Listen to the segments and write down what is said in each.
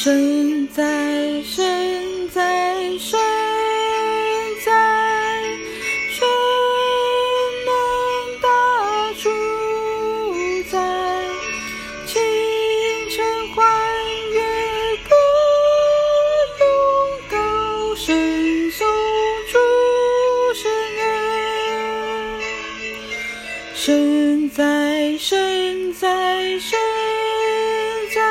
身在身在身在，全能大主宰，清晨欢悦歌咏高声颂主圣恩，身在身在身在，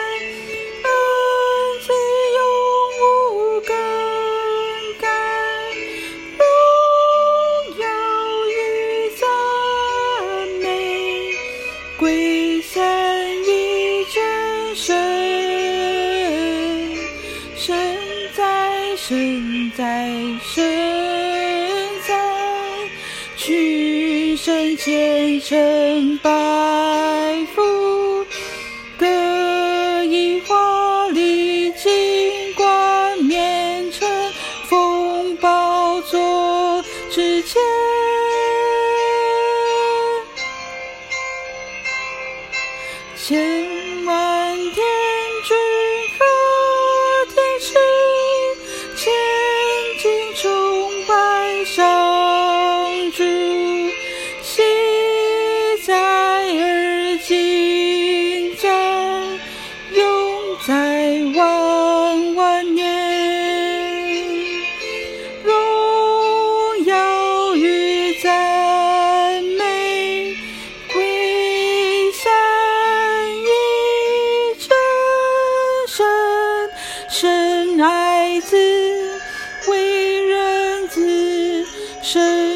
恩赐永无更改，荣耀与赞美归散于真神，身在身在身在，屈身虔诚拜伏，各以华丽金冠冕陈奉宝座之前，千万天君和天使前进崇拜上主，昔在而今在，永在万万年，荣耀与赞美归散于真神，神爱子为人子，神